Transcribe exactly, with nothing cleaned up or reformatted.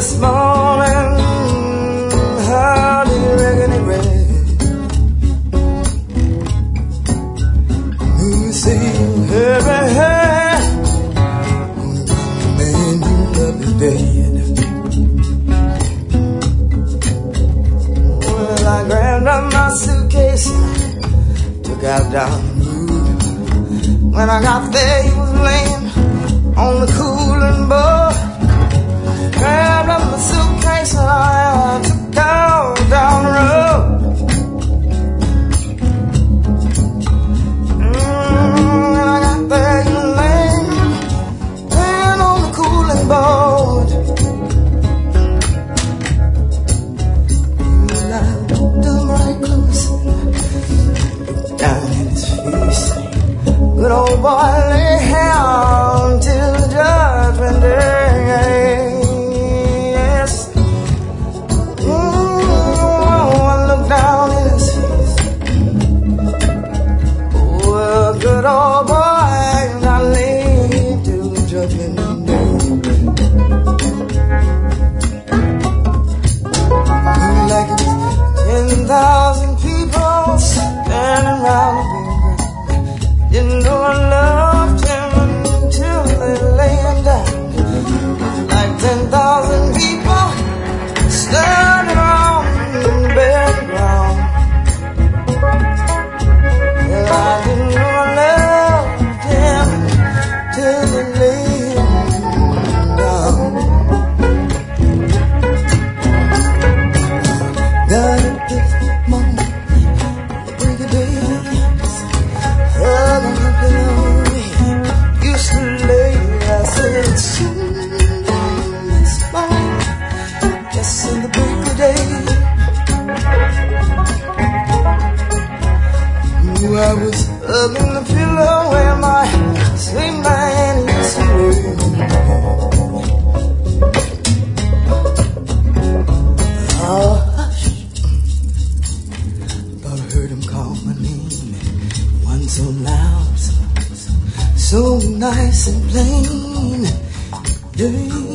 this morning, how do you reckon it read? You say you heard me, hey, man, you love me dead. Well, I grabbed up my suitcase, took out down the road. When I got there, he was laying on the cooling board. Grabbed up my suitcase and I took out down the road. Mm, when I got there, he was laying, laying on the cooling board. And I looked him right close, looked down in his face. Good old boy lay down till the judgment day. Yes. Oh, I look down in his face. Oh, a good old boy, I lay till the judgment day. Like it was ten thousand people standing around me. Didn't know I loved him until they lay him down. Like ten thousand people standing around the bare ground. Well, I didn't know I loved him till they lay him down. Got up this morning, the break of day. Used to lay, I said, soon this morning, just in the break of day. Ooh, I was hugging the pillow where my sweet man used to lay. Oh, hush, thought I heard him call my name, one so loud, so so nice and plain. Yeah.